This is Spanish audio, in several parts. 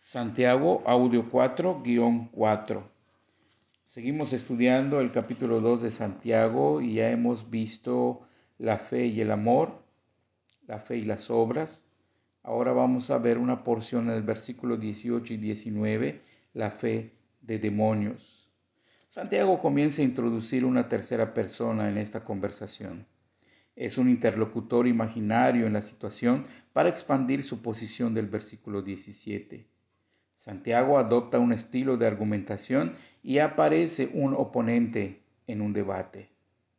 Santiago, audio 4-4. Seguimos estudiando el capítulo 2 de Santiago y ya hemos visto la fe y el amor, la fe y las obras. Ahora vamos a ver una porción en el versículo 18 y 19, la fe de demonios. Santiago comienza a introducir una tercera persona en esta conversación. Es un interlocutor imaginario en la situación para expandir su posición del versículo 17. Santiago adopta un estilo de argumentación y aparece un oponente en un debate.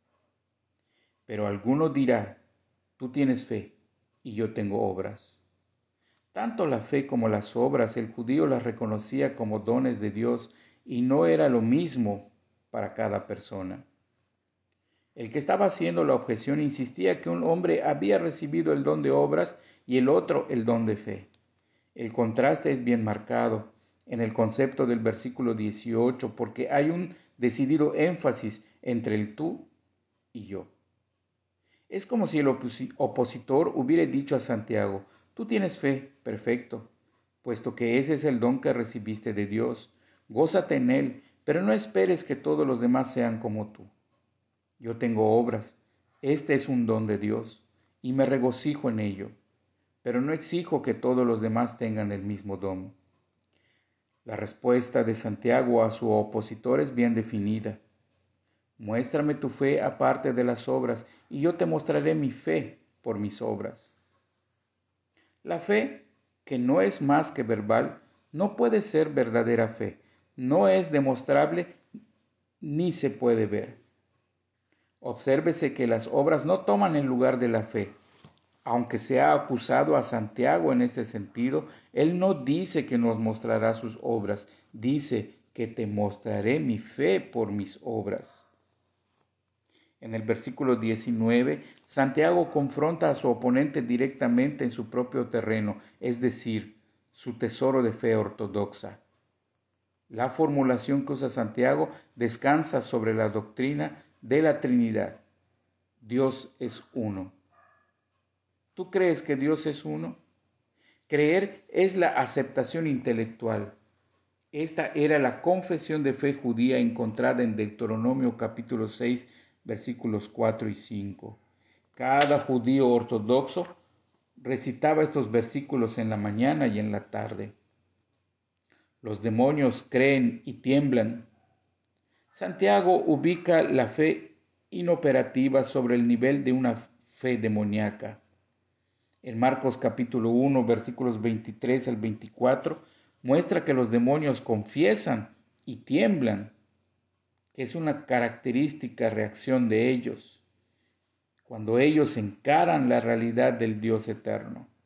Pero alguno dirá, tú tienes fe y yo tengo obras. Tanto la fe como las obras el judío las reconocía como dones de Dios y no era lo mismo para cada persona. El que estaba haciendo la objeción insistía que un hombre había recibido el don de obras y el otro el don de fe. El contraste es bien marcado en el concepto del versículo 18 porque hay un decidido énfasis entre el tú y yo. Es como si el opositor hubiera dicho a Santiago, tú tienes fe, perfecto, puesto que ese es el don que recibiste de Dios. Gózate en él, pero no esperes que todos los demás sean como tú. Yo tengo obras, este es un don de Dios, y me regocijo en ello, pero no exijo que todos los demás tengan el mismo don. La respuesta de Santiago a su opositor es bien definida. Muéstrame tu fe aparte de las obras, y yo te mostraré mi fe por mis obras. La fe, que no es más que verbal, no puede ser verdadera fe, no es demostrable ni se puede ver. Obsérvese que las obras no toman el lugar de la fe. Aunque se ha acusado a Santiago en este sentido, él no dice que nos mostrará sus obras, dice que te mostraré mi fe por mis obras. En el versículo 19, Santiago confronta a su oponente directamente en su propio terreno, es decir, su tesoro de fe ortodoxa. La formulación que usa Santiago descansa sobre la doctrina de la Trinidad. Dios es uno. ¿Tú crees que Dios es uno? Creer es la aceptación intelectual. Esta era la confesión de fe judía encontrada en Deuteronomio capítulo 6, versículos 4 y 5. Cada judío ortodoxo recitaba estos versículos en la mañana y en la tarde. Los demonios creen y tiemblan. Santiago ubica la fe inoperativa sobre el nivel de una fe demoníaca. En Marcos capítulo 1, versículos 23 al 24, muestra que los demonios confiesan y tiemblan, que es una característica reacción de ellos, cuando ellos encaran la realidad del Dios eterno.